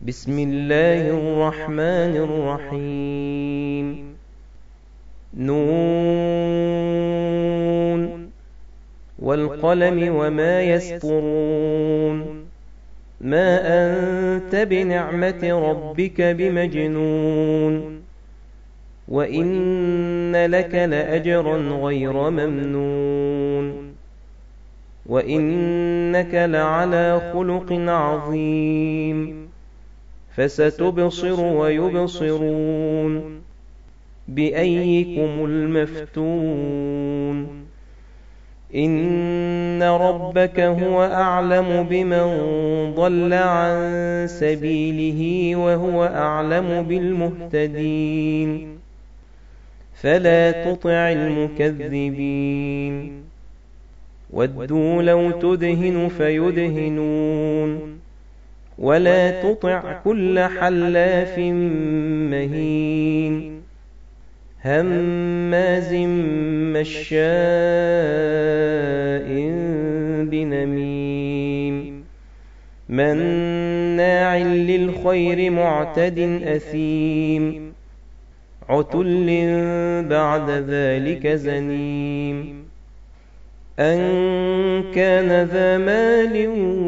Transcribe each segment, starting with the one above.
بسم الله الرحمن الرحيم. نون والقلم وما يسطرون. ما أنت بنعمة ربك بمجنون، وإن لك لأجرا غير ممنون، وإنك لعلى خلق عظيم. فستبصر ويبصرون بأيكم المفتون. إن ربك هو أعلم بمن ضل عن سبيله وهو أعلم بالمهتدين. فلا تطع المكذبين. ودوا لو تدهن فيدهنون، ولا تطع كل حلاف مهين هماز مشاء بنميم مناع للخير معتد أثيم عتل بعد ذلك زنيم. أن كان ذا مال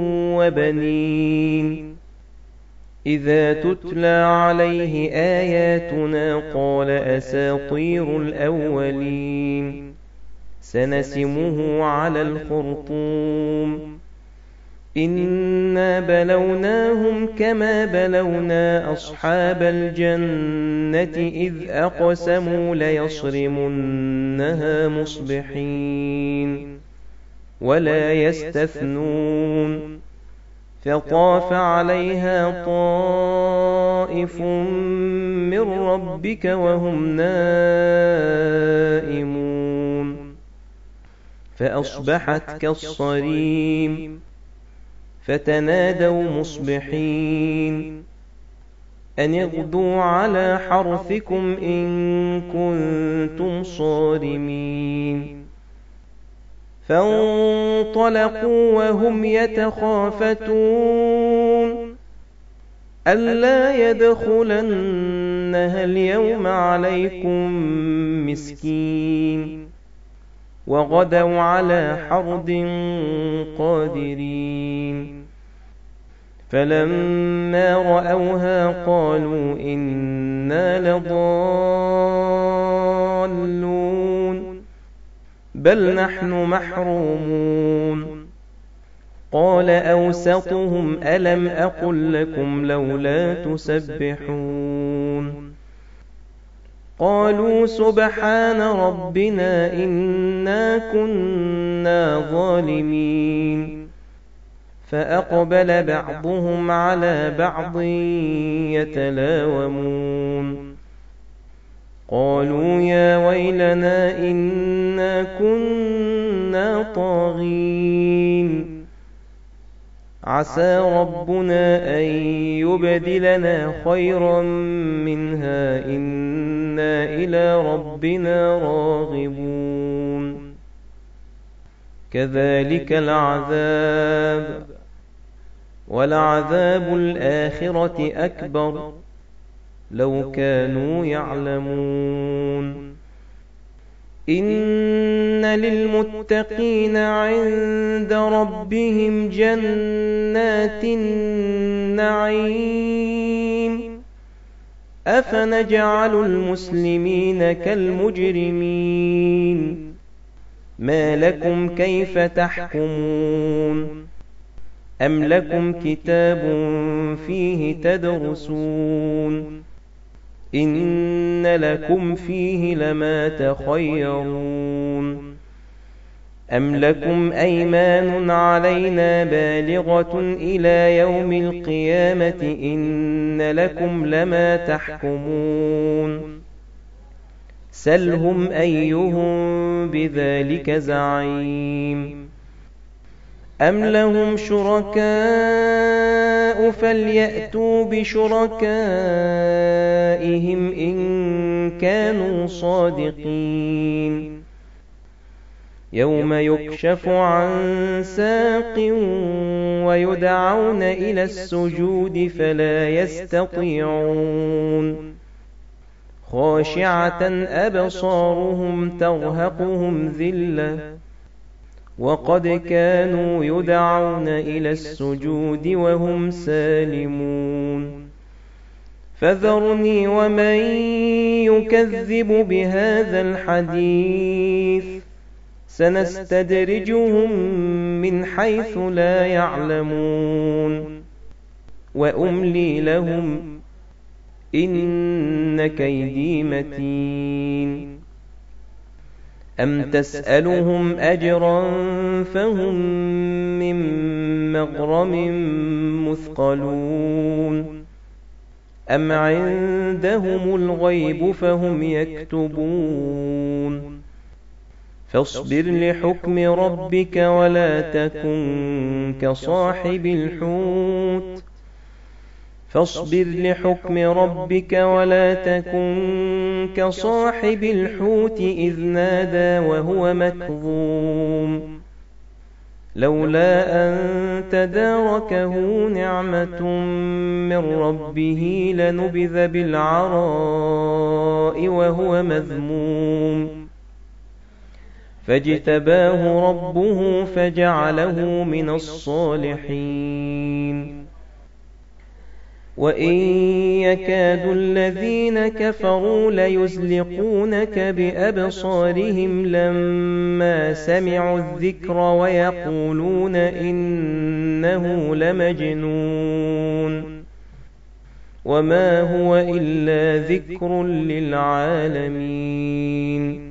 وبنين. إذا تتلى عليه آياتنا قال أساطير الأولين. سنسمه على الخرطوم. إنا بلوناهم كما بلونا أصحاب الجنة إذ أقسموا ليصرمنها مصبحين ولا يستثنون. فطاف عليها طائف من ربك وهم نائمون، فأصبحت كالصريم. فتنادوا مصبحين أن اغدوا على حرثكم إن كنتم صارمين. فانطلقوا وهم يتخافتون ألا يدخلنها اليوم عليكم مسكين. وغدوا على حرد قادرين. فلما رأوها قالوا إنا لضالون بل نحن محرومون. قال أوسطهم ألم أقل لكم لولا تسبحون. قالوا سبحان ربنا إنا كنا ظالمين. فأقبل بعضهم على بعض يتلاومون. قالوا يا ويلنا إنا كنا طاغين. عسى ربنا أن يبدلنا خيرا منها إنا إلى ربنا راغبون. كذلك العذاب ولعذاب الآخرة أكبر لو كانوا يعلمون. إن للمتقين عند ربهم جنات النعيم. أفنجعل المسلمين كالمجرمين. ما لكم كيف تحكمون؟ أم لكم كتاب فيه تدرسون؟ إن لكم فيه لما تخيرون. أم لكم أيمان علينا بالغة إلى يوم القيامة إن لكم لما تحكمون. سلهم أيهم بذلك زعيم. أم لهم شركاء فليأتوا بشركائهم إن كانوا صادقين. يوم يكشف عن ساق ويدعون إلى السجود فلا يستطيعون خاشعة أبصارهم ترهقهم ذلة وقد كانوا يدعون إلى السجود وهم سالمون فذرني ومن يكذب بهذا الحديث سنستدرجهم من حيث لا يعلمون وأملي لهم إن كيدي متين أم تسألهم أجرا فهم من مغرم مثقلون أم عندهم الغيب فهم يكتبون فاصبر لحكم ربك ولا تكن كصاحب الحوت إذ نادى وهو مكظوم لولا أن تداركه نعمة من ربه لنبذ بالعراء وهو مذموم فاجتباه ربه فجعله من الصالحين وإن يكاد الذين كفروا ليزلقونك بأبصارهم لما سمعوا الذكر ويقولون إنه لمجنون وما هو إلا ذكر للعالمين